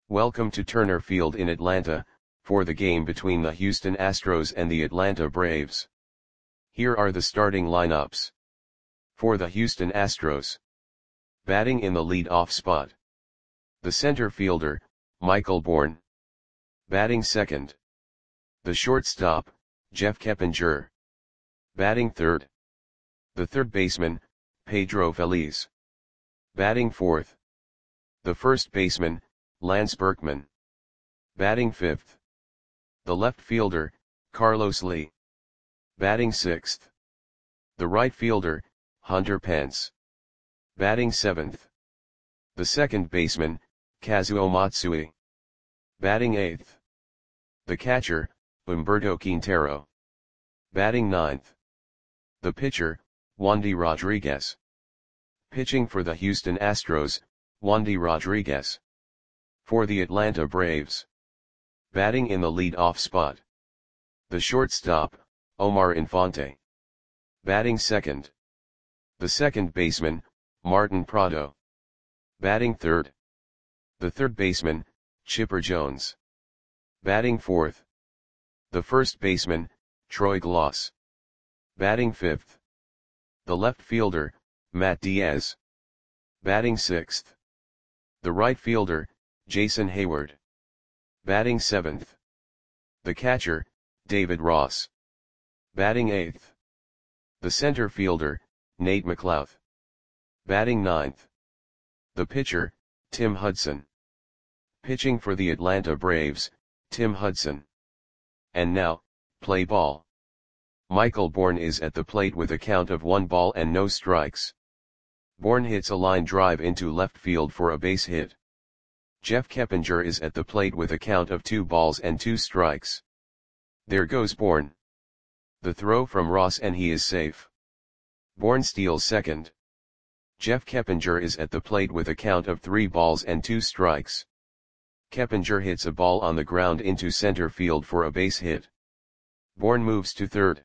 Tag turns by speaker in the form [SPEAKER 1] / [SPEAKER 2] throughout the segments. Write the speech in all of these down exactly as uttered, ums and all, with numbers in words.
[SPEAKER 1] Welcome to Turner Field in Atlanta, for the game between the Houston Astros and the Atlanta Braves. Here are the starting lineups. For the Houston Astros. Batting in the lead-off spot. The center fielder, Michael Bourn. Batting second. The shortstop, Jeff Keppinger. Batting third. The third baseman, Pedro Feliz. Batting fourth. The first baseman, Lance Berkman. Batting fifth. The left fielder, Carlos Lee. Batting sixth. The right fielder, Hunter Pence. Batting seventh. The second baseman, Kazuo Matsui. Batting eighth. The catcher, Humberto Quintero. Batting ninth. The pitcher, Wandy Rodriguez. Pitching for the Houston Astros, Wandy Rodriguez. For the Atlanta Braves. Batting in the lead-off spot. The shortstop, Omar Infante. Batting second. The second baseman, Martin Prado. Batting third. The third baseman, Chipper Jones. Batting fourth. The first baseman, Troy Glaus. Batting fifth. The left fielder, Matt Diaz. Batting sixth. The right fielder, Jason Hayward. Batting seventh. The catcher, David Ross. Batting eighth. The center fielder, Nate McLouth. Batting ninth. The pitcher, Tim Hudson. Pitching for the Atlanta Braves, Tim Hudson. And now, play ball. Michael Bourn is at the plate with a count of one ball and no strikes. Bourn hits a line drive into left field for a base hit. Jeff Keppinger is at the plate with a count of two balls and two strikes. There goes Bourn. The throw from Ross and he is safe. Bourn steals second. Jeff Keppinger is at the plate with a count of three balls and two strikes. Keppinger hits a ball on the ground into center field for a base hit. Bourn moves to third.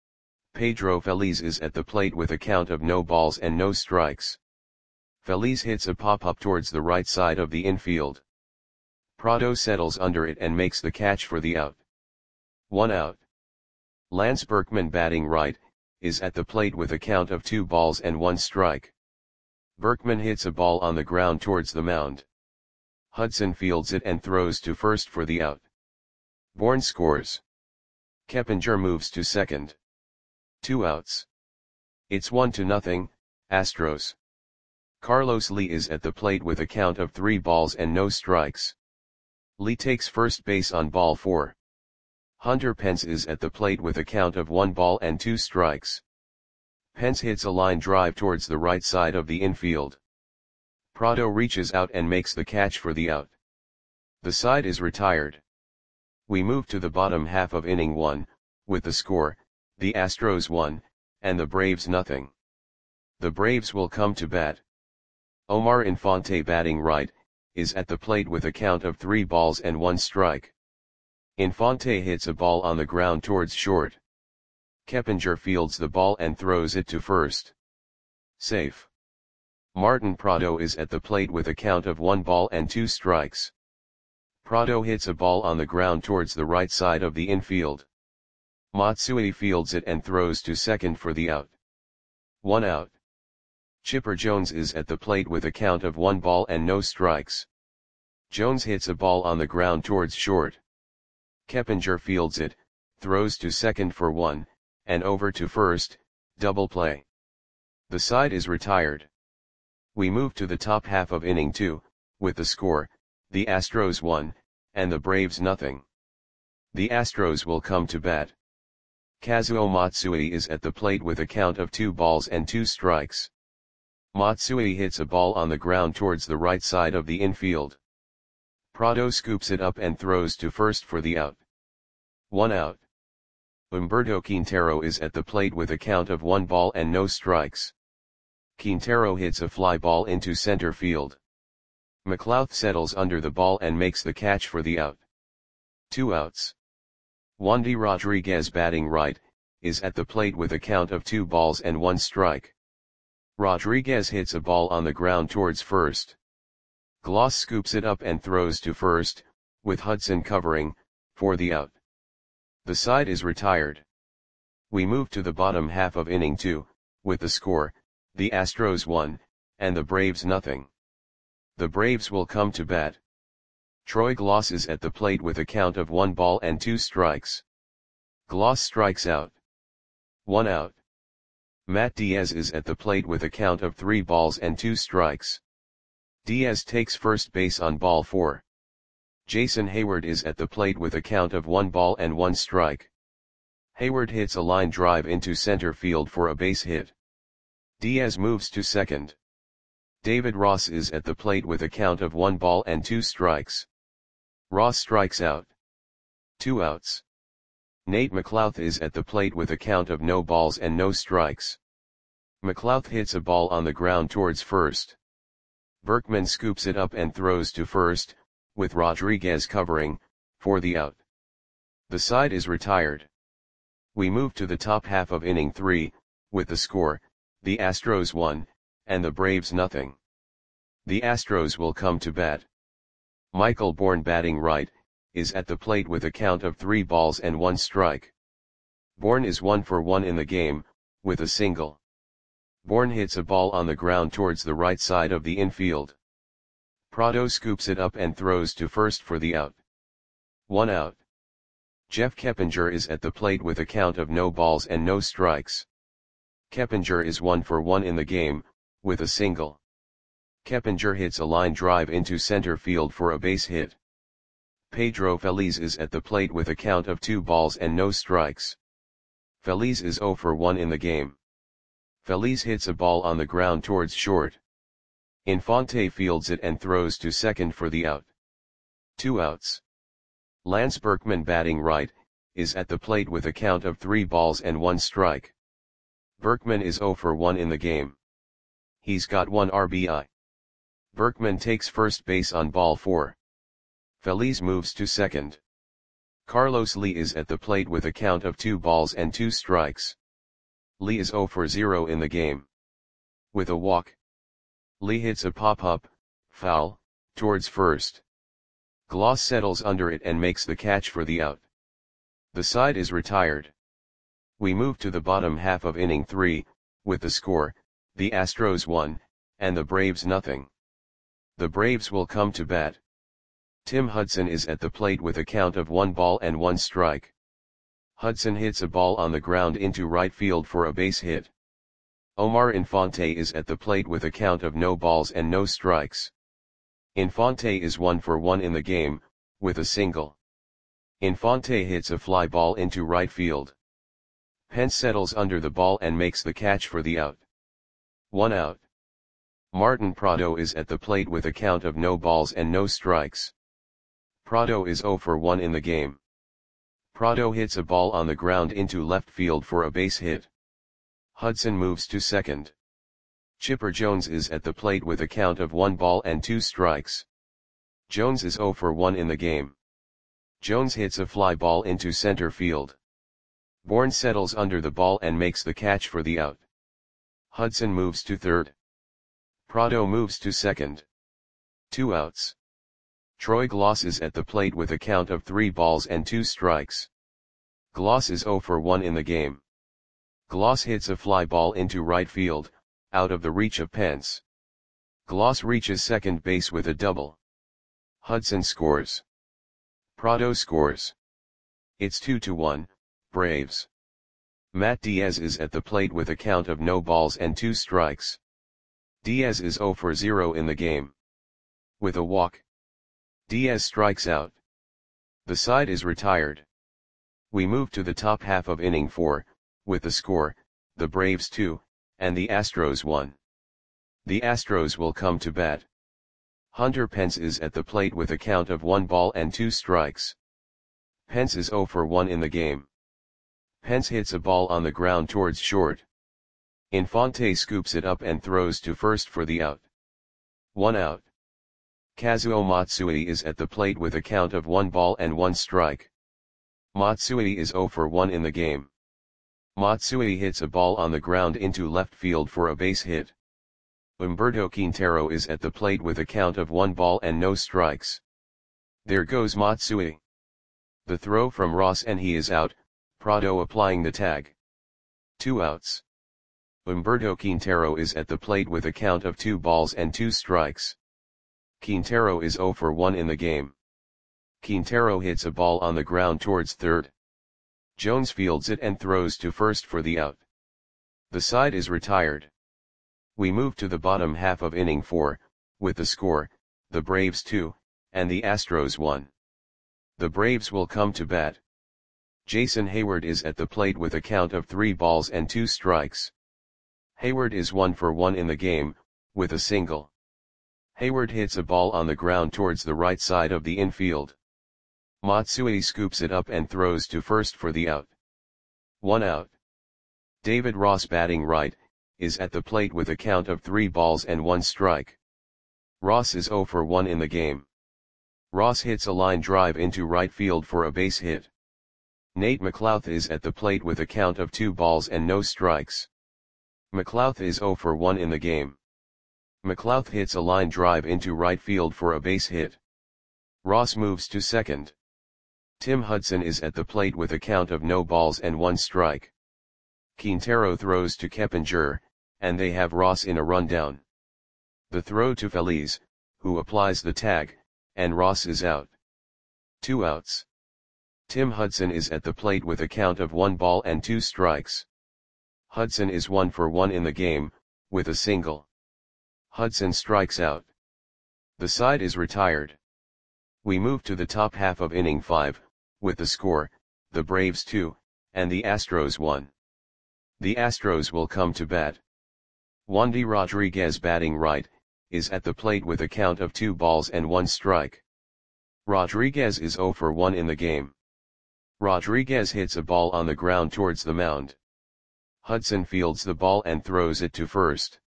[SPEAKER 1] Pedro Feliz is at the plate with a count of no balls and no strikes. Feliz hits a pop-up towards the right side of the infield. Prado settles under it and makes the catch for the out. One out. Lance Berkman, batting right, is at the plate with a count of two balls and one strike. Berkman hits a ball on the ground towards the mound. Hudson fields it and throws to first for the out. Bourn scores. Keppinger moves to second. Two outs. It's one to nothing, Astros. Carlos Lee is at the plate with a count of three balls and no strikes. Lee takes first base on ball four. Hunter Pence is at the plate with a count of one ball and two strikes. Pence hits a line drive towards the right side of the infield. Prado reaches out and makes the catch for the out. The side is retired. We move to the bottom half of inning one, with the score, the Astros one, and the Braves nothing. The Braves will come to bat. Omar Infante, batting right, is at the plate with a count of three balls and one strike. Infante hits a ball on the ground towards short. Keppinger fields the ball and throws it to first. Safe. Martin Prado is at the plate with a count of one ball and two strikes. Prado hits a ball on the ground towards the right side of the infield. Matsui fields it and throws to second for the out. One out. Chipper Jones is at the plate with a count of one ball and no strikes. Jones hits a ball on the ground towards short. Keppinger fields it, throws to second for one, and over to first, double play. The side is retired. We move to the top half of inning two, with the score, the Astros one, and the Braves nothing. The Astros will come to bat. Kazuo Matsui is at the plate with a count of two balls and two strikes. Matsui hits a ball on the ground towards the right side of the infield. Prado scoops it up and throws to first for the out. One out. Humberto Quintero is at the plate with a count of one ball and no strikes. Quintero hits a fly ball into center field. McLouth settles under the ball and makes the catch for the out. Two outs. Wandy Rodriguez, batting right, is at the plate with a count of two balls and one strike. Rodriguez hits a ball on the ground towards first. Gloss scoops it up and throws to first, with Hudson covering, for the out. The side is retired. We move to the bottom half of inning two, with the score, the Astros one, and the Braves nothing. The Braves will come to bat. Troy Gloss is at the plate with a count of one ball and two strikes. Gloss strikes out. One out. Matt Diaz is at the plate with a count of three balls and two strikes. Diaz takes first base on ball four. Jason Hayward is at the plate with a count of one ball and one strike. Hayward hits a line drive into center field for a base hit. Diaz moves to second. David Ross is at the plate with a count of one ball and two strikes. Ross strikes out. Two outs. Nate McLouth is at the plate with a count of no balls and no strikes. McLouth hits a ball on the ground towards first. Berkman scoops it up and throws to first, with Rodriguez covering, for the out. The side is retired. We move to the top half of inning three, with the score, the Astros one, and the Braves nothing. The Astros will come to bat. Michael Bourne, batting right, is at the plate with a count of three balls and one strike. Bourne is one for one in the game, with a single. Bourne hits a ball on the ground towards the right side of the infield. Prado scoops it up and throws to first for the out. One out. Jeff Keppinger is at the plate with a count of no balls and no strikes. Keppinger is one for one in the game, with a single. Keppinger hits a line drive into center field for a base hit. Pedro Feliz is at the plate with a count of two balls and no strikes. Feliz is zero for one in the game. Feliz hits a ball on the ground towards short. Infante fields it and throws to second for the out. Two outs. Lance Berkman, batting right, is at the plate with a count of three balls and one strike. Berkman is zero for one in the game. He's got one R B I. Berkman takes first base on ball four. Feliz moves to second. Carlos Lee is at the plate with a count of two balls and two strikes. Lee is zero for zero in the game. With a walk. Lee hits a pop-up, foul, towards first. Gloss settles under it and makes the catch for the out. The side is retired. We move to the bottom half of inning three, with the score, the Astros one, and the Braves nothing. The Braves will come to bat. Tim Hudson is at the plate with a count of one ball and one strike. Hudson hits a ball on the ground into right field for a base hit. Omar Infante is at the plate with a count of no balls and no strikes. Infante is one for one in the game, with a single. Infante hits a fly ball into right field. Pence settles under the ball and makes the catch for the out. One out. Martin Prado is at the plate with a count of no balls and no strikes. Prado is zero for one in the game. Prado hits a ball on the ground into left field for a base hit. Hudson moves to second. Chipper Jones is at the plate with a count of one ball and two strikes. Jones is zero for one in the game. Jones hits a fly ball into center field. Bourne settles under the ball and makes the catch for the out. Hudson moves to third. Prado moves to second. Two outs. Troy Gloss is at the plate with a count of three balls and two strikes. Gloss is zero for one in the game. Gloss hits a fly ball into right field, out of the reach of Pence. Gloss reaches second base with a double. Hudson scores. Prado scores. It's two to one, Braves. Matt Diaz is at the plate with a count of no balls and two strikes. Diaz is zero for zero in the game. With a walk. Diaz strikes out. The side is retired. We move to the top half of inning four, with the score, the Braves two, and the Astros one. The Astros will come to bat. Hunter Pence is at the plate with a count of one ball and two strikes. Pence is zero for one in the game. Pence hits a ball on the ground towards short. Infante scoops it up and throws to first for the out. One out. Kazuo Matsui is at the plate with a count of one ball and one strike. Matsui is zero for one in the game. Matsui hits a ball on the ground into left field for a base hit. Humberto Quintero is at the plate with a count of one ball and no strikes. There goes Matsui. The throw from Ross and he is out, Prado applying the tag. Two outs. Humberto Quintero is at the plate with a count of two balls and two strikes. Quintero is zero for one in the game. Quintero hits a ball on the ground towards third. Jones fields it and throws to first for the out. The side is retired. We move to the bottom half of inning four, with the score, the Braves two, and the Astros one. The Braves will come to bat. Jason Heyward is at the plate with a count of three balls and two strikes. Heyward is one for one in the game, with a single. Heyward hits a ball on the ground towards the right side of the infield. Matsui scoops it up and throws to first for the out. One out. David Ross batting right, is at the plate with a count of three balls and one strike. Ross is zero for one in the game. Ross hits a line drive into right field for a base hit. Nate McLouth is at the plate with a count of two balls and no strikes. McLouth is zero for one in the game. McLouth hits a line drive into right field for a base hit. Ross moves to second. Tim Hudson is at the plate with a count of no balls and one strike. Quintero throws to Keppinger, and they have Ross in a rundown. The throw to Feliz, who applies the tag, and Ross is out. Two outs. Tim Hudson is at the plate with a count of one ball and two strikes. Hudson is one for one in the game, with a single. Hudson strikes out. The side is retired. We move to the top half of inning five, with the score, the Braves two, and the Astros one. The Astros will come to bat. Wandy Rodriguez batting right, is at the plate with a count of two balls and one strike. Rodriguez is zero for one in the game. Rodriguez hits a ball on the ground towards the mound. Hudson fields the ball and throws it to first.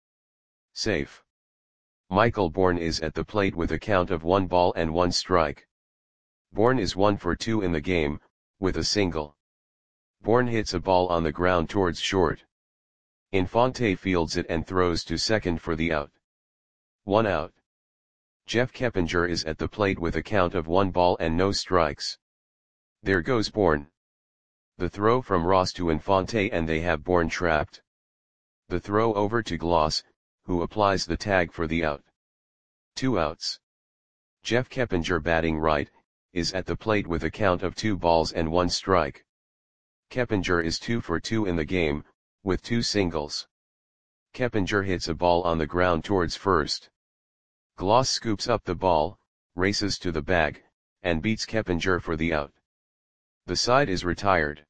[SPEAKER 1] Safe. Michael Bourne is at the plate with a count of one ball and one strike. Bourne is one for two in the game, with a single. Bourne hits a ball on the ground towards short. Infante fields it and throws to second for the out. One out. Jeff Keppinger is at the plate with a count of one ball and no strikes. There goes Bourne. The throw from Ross to Infante and they have Bourne trapped. The throw over to Gloss, who applies the tag for the out. Two outs. Jeff Keppinger batting right, is at the plate with a count of two balls and one strike. Keppinger is two for two in the game, with two singles. Keppinger hits a ball on the ground towards first. Gloss scoops up the ball, races to the bag, and beats Keppinger for the out. The side is retired.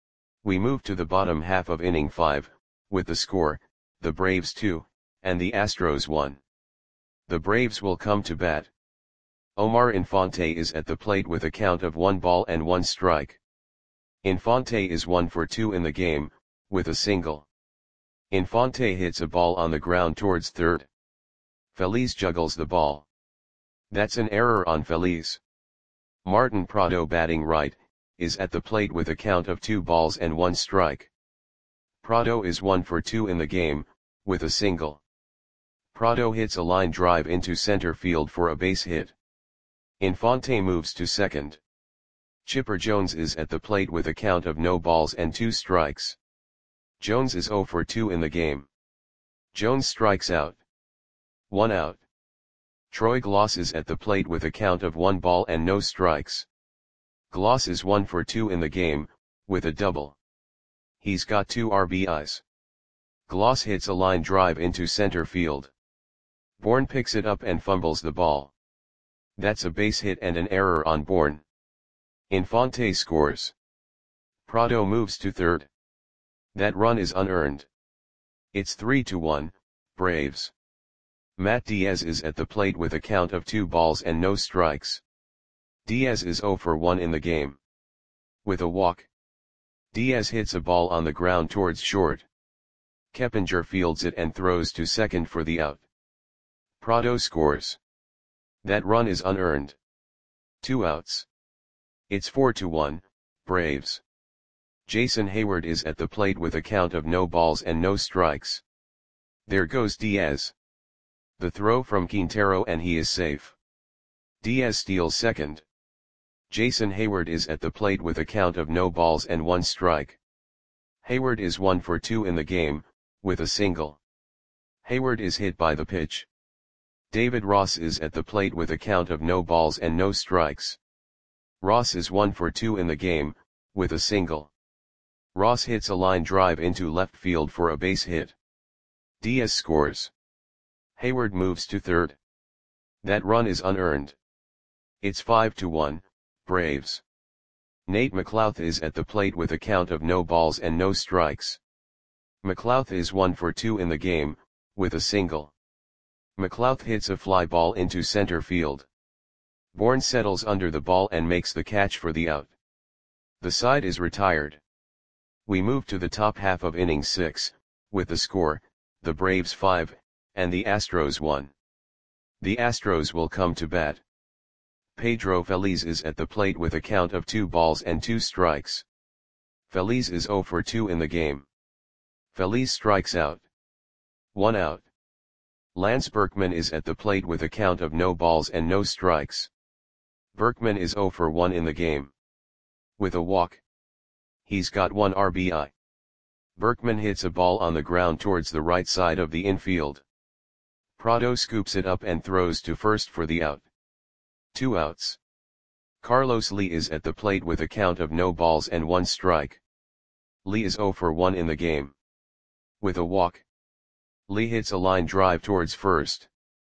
[SPEAKER 1] We move to the bottom half of inning five, with the score, the Braves two, and the Astros one. The Braves will come to bat. Omar Infante is at the plate with a count of one ball and one strike. Infante is one for two in the game, with a single. Infante hits a ball on the ground towards third. Feliz juggles the ball. That's an error on Feliz. Martin Prado batting right, is at the plate with a count of two balls and one strike. Prado is one for two in the game, with a single. Prado hits a line drive into center field for a base hit. Infante moves to second. Chipper Jones is at the plate with a count of no balls and two strikes. Jones is zero for two in the game. Jones strikes out. One out. Troy Gloss is at the plate with a count of one ball and no strikes. Gloss is one for two in the game, with a double. He's got two R B Is. Gloss hits a line drive into center field. Bourne picks it up and fumbles the ball. That's a base hit and an error on Bourne. Infante scores. Prado moves to third. That run is unearned. It's three to one, Braves. Matt Diaz is at the plate with a count of two balls and no strikes. Diaz is zero for one in the game. With a walk. Diaz hits a ball on the ground towards short. Keppinger fields it and throws to second for the out. Prado scores. That run is unearned. Two outs. It's four to one, Braves. Jason Heyward is at the plate with a count of no balls and no strikes. There goes Diaz. The throw from Quintero and he is safe. Diaz steals second. Jason Heyward is at the plate with a count of no balls and one strike. Heyward is one for two in the game, with a single. Heyward is hit by the pitch. David Ross is at the plate with a count of no balls and no strikes. Ross is one for two in the game, with a single. Ross hits a line drive into left field for a base hit. Diaz scores. Heyward moves to third. That run is unearned. It's five to one, Braves. Nate McLouth is at the plate with a count of no balls and no strikes. McLouth is one for two in the game, with a single. McLouth hits a fly ball into center field. Bourne settles under the ball and makes the catch for the out. The side is retired. We move to the top half of inning six, with the score, the Braves five, and the Astros one. The Astros will come to bat. Pedro Feliz is at the plate with a count of two balls and two strikes. Feliz is zero for two in the game. Feliz strikes out. One out. Lance Berkman is at the plate with a count of no balls and no strikes. Berkman is zero for one in the game. With a walk. He's got one R B I. Berkman hits a ball on the ground towards the right side of the infield. Prado scoops it up and throws to first for the out. Two outs. Carlos Lee is at the plate with a count of no balls and one strike. Lee is zero for one in the game. With a walk. Lee hits a line drive towards first.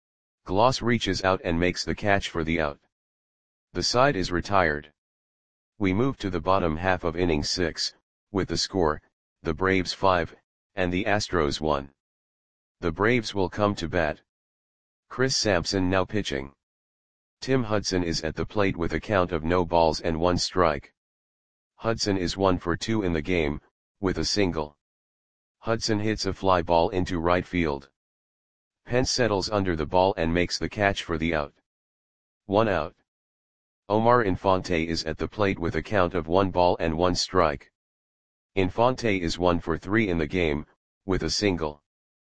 [SPEAKER 1] Gloss reaches out and makes the catch for the out. The side is retired. We move to the bottom half of inning six, with the score, the Braves five, and the Astros one. The Braves will come to bat. Chris Sampson now pitching. Tim Hudson is at the plate with a count of no balls and one strike. Hudson is one for two in the game, with a single. Hudson hits a fly ball into right field. Pence settles under the ball and makes the catch for the out. One out. Omar Infante is at the plate with a count of one ball and one strike. Infante is one for three in the game, with a single.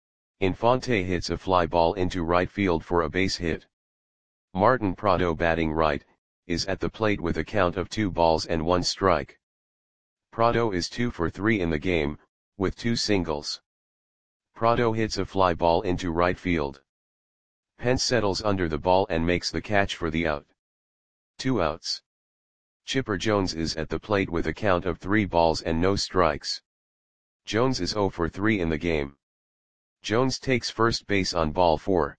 [SPEAKER 1] Infante hits a fly ball into right field for a base hit. Martin Prado, batting right, is at the plate with a count of two balls and one strike. Prado is two for three in the game, with two singles. Prado hits a fly ball into right field. Pence settles under the ball and makes the catch for the out. Two outs. Chipper Jones is at the plate with a count of three balls and no strikes. Jones is zero for three in the game. Jones takes first base on ball four.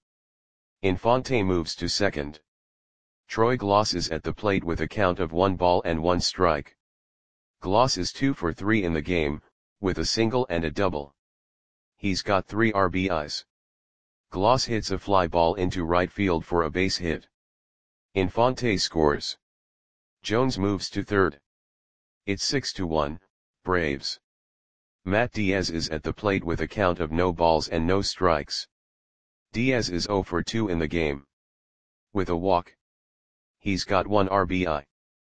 [SPEAKER 1] Infante moves to second. Troy Gloss is at the plate with a count of one ball and one strike. Gloss is two for three in the game, with a single and a double. He's got three R B Is. Gloss hits a fly ball into right field for a base hit. Infante scores. Jones moves to third. It's six to one, Braves. Matt Diaz is at the plate with a count of no balls and no strikes. Diaz is zero for two in the game. With a walk. He's got one R B I.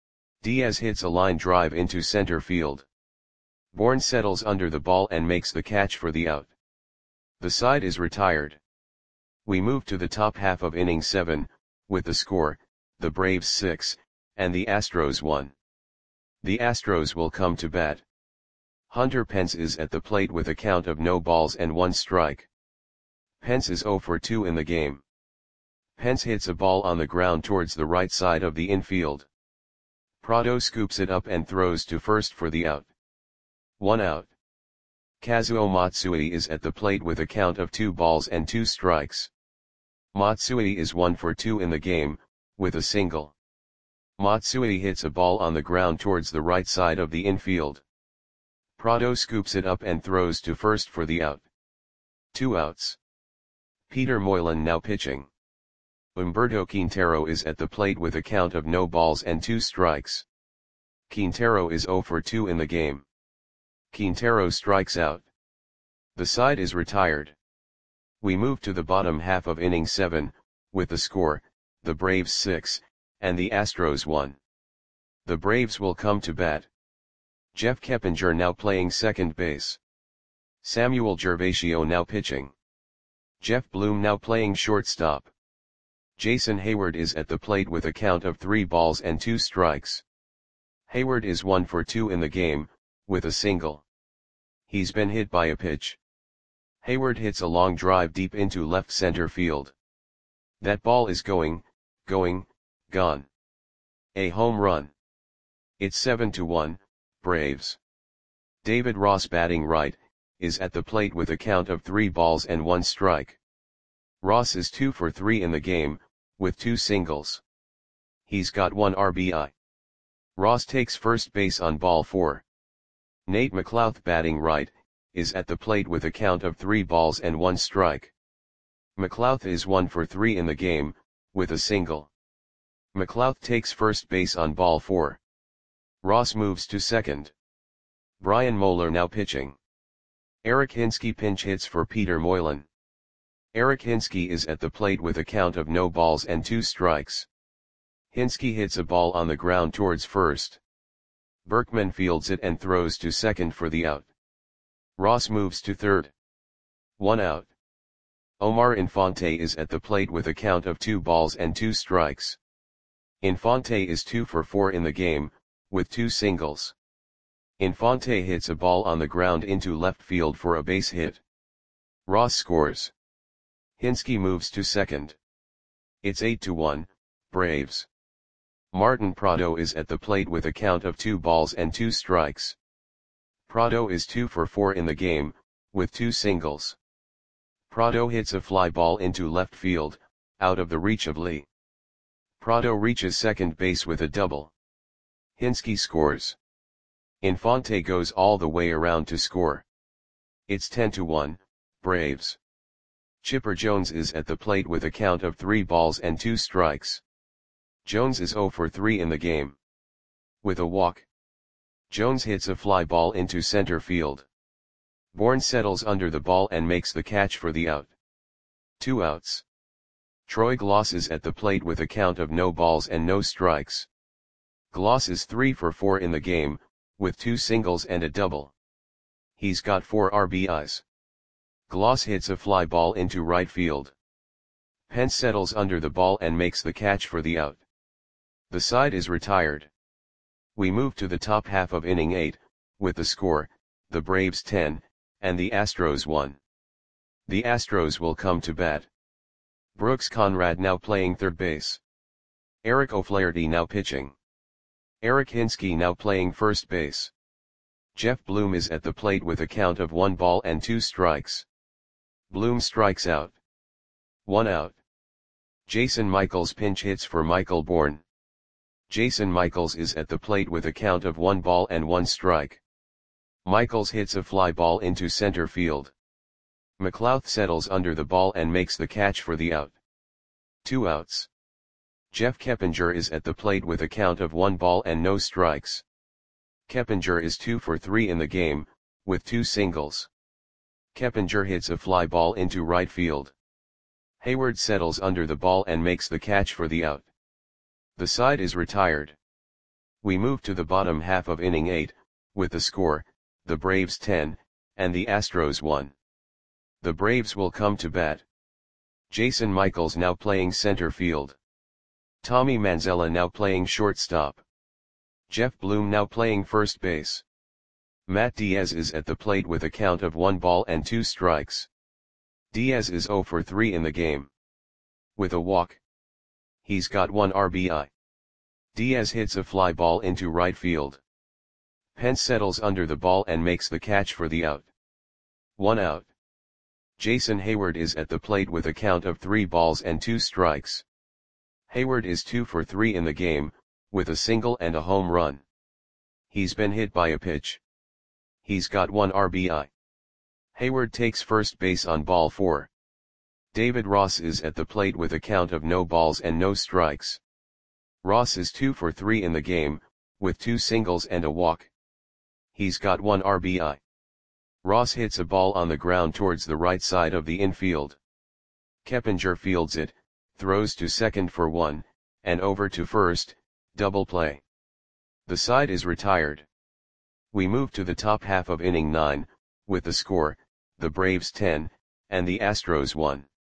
[SPEAKER 1] Diaz hits a line drive into center field. Bourne settles under the ball and makes the catch for the out. The side is retired. We move to the top half of inning seven, with the score, the Braves six, and the Astros one. The Astros will come to bat. Hunter Pence is at the plate with a count of no balls and one strike. Pence is zero for two in the game. Pence hits a ball on the ground towards the right side of the infield. Prado scoops it up and throws to first for the out. One out. Kazuo Matsui is at the plate with a count of two balls and two strikes. Matsui is one for two in the game, with a single. Matsui hits a ball on the ground towards the right side of the infield. Prado scoops it up and throws to first for the out. Two outs. Peter Moylan now pitching. Humberto Quintero is at the plate with a count of no balls and two strikes. Quintero is zero for two in the game. Quintero strikes out. The side is retired. We move to the bottom half of inning seven, with the score, the Braves six, and the Astros one. The Braves will come to bat. Jeff Keppinger now playing second base. Samuel Gervasio now pitching. Jeff Bloom now playing shortstop. Jason Heyward is at the plate with a count of three balls and two strikes. Heyward is one for two in the game, with a single. He's been hit by a pitch. Heyward hits a long drive deep into left center field. That ball is going, going, gone. A home run. It's seven to one, Braves. David Ross batting right, is at the plate with a count of three balls and one strike. Ross is two for three in the game, with two singles. He's got one R B I. Ross takes first base on ball four. Nate McLouth batting right, is at the plate with a count of three balls and one strike. McLouth is one for three in the game, with a single. McLouth takes first base on ball four. Ross moves to second. Brian Moeller now pitching. Eric Hinske pinch hits for Peter Moylan. Eric Hinske is at the plate with a count of no balls and two strikes. Hinske hits a ball on the ground towards first. Berkman fields it and throws to second for the out. Ross moves to third. One out. Omar Infante is at the plate with a count of two balls and two strikes. Infante is two for four in the game, with two singles. Infante hits a ball on the ground into left field for a base hit. Ross scores. Hinske moves to second. It's eight to one, Braves. Martin Prado is at the plate with a count of two balls and two strikes. Prado is two for four in the game, with two singles. Prado hits a fly ball into left field, out of the reach of Lee. Prado reaches second base with a double. Hinske scores. Infante goes all the way around to score. It's ten to one, Braves. Chipper Jones is at the plate with a count of three balls and two strikes. Jones is zero for three in the game. With a walk. Jones hits a fly ball into center field. Bourne settles under the ball and makes the catch for the out. Two outs. Troy Gloss is at the plate with a count of no balls and no strikes. Gloss is three for four in the game, with two singles and a double. He's got four R B Is. Gloss hits a fly ball into right field. Pence settles under the ball and makes the catch for the out. The side is retired. We move to the top half of inning eight, with the score, the Braves ten, and the Astros one. The Astros will come to bat. Brooks Conrad now playing third base. Eric O'Flaherty now pitching. Eric Hinske now playing first base. Jeff Bloom is at the plate with a count of one ball and two strikes. Bloom strikes out. One out. Jason Michaels pinch hits for Michael Bourne. Jason Michaels is at the plate with a count of one ball and one strike. Michaels hits a fly ball into center field. McLouth settles under the ball and makes the catch for the out. Two outs. Jeff Keppinger is at the plate with a count of one ball and no strikes. Keppinger is two for three in the game, with two singles. Keppinger hits a fly ball into right field. Heyward settles under the ball and makes the catch for the out. The side is retired. We move to the bottom half of inning eight, with the score, the Braves ten, and the Astros one. The Braves will come to bat. Jason Michaels now playing center field. Tommy Manzella now playing shortstop. Jeff Bloom now playing first base. Matt Diaz is at the plate with a count of one ball and two strikes. Diaz is zero for three in the game. With a walk. He's got one R B I. Diaz hits a fly ball into right field. Pence settles under the ball and makes the catch for the out. One out. Jason Heyward is at the plate with a count of three balls and two strikes. Heyward is two for three in the game, with a single and a home run. He's been hit by a pitch. He's got one R B I. Heyward takes first base on ball four. David Ross is at the plate with a count of no balls and no strikes. Ross is two for three in the game, with two singles and a walk. He's got one R B I. Ross hits a ball on the ground towards the right side of the infield. Keppinger fields it, throws to second for one, and over to first, double play. The side is retired. We move to the top half of inning nine, with the score, the Braves ten, and the Astros one.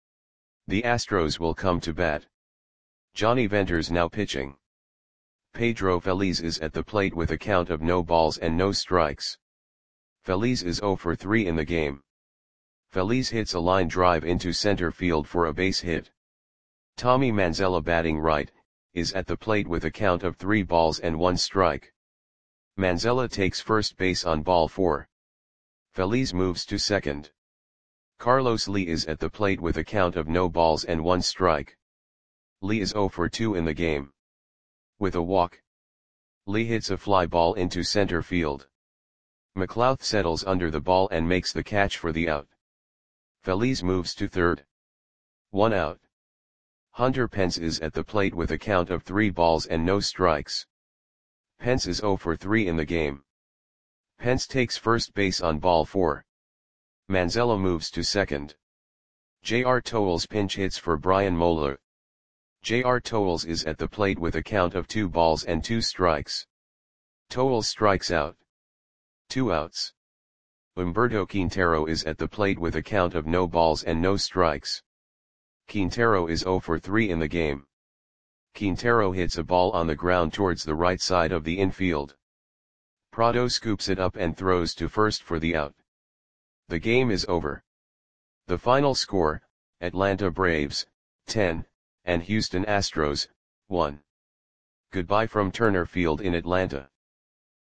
[SPEAKER 1] The Astros will come to bat. Johnny Venters now pitching. Pedro Feliz is at the plate with a count of no balls and no strikes. Feliz is zero for three in the game. Feliz hits a line drive into center field for a base hit. Tommy Manzella batting right, is at the plate with a count of three balls and one strike. Manzella takes first base on ball four. Feliz moves to second. Carlos Lee is at the plate with a count of no balls and one strike. Lee is zero for two in the game. With a walk, Lee hits a fly ball into center field. McLouth settles under the ball and makes the catch for the out. Feliz moves to third. One out. Hunter Pence is at the plate with a count of three balls and no strikes. Pence is zero for three in the game. Pence takes first base on ball four. Manzella moves to second. J R. Towles pinch hits for Brian Moeller. J R. Towles is at the plate with a count of two balls and two strikes. Towles strikes out. Two outs. Humberto Quintero is at the plate with a count of no balls and no strikes. Quintero is zero for three in the game. Quintero hits a ball on the ground towards the right side of the infield. Prado scoops it up and throws to first for the out. The game is over. The final score, Atlanta Braves, ten, and Houston Astros, one. Goodbye from Turner Field in Atlanta.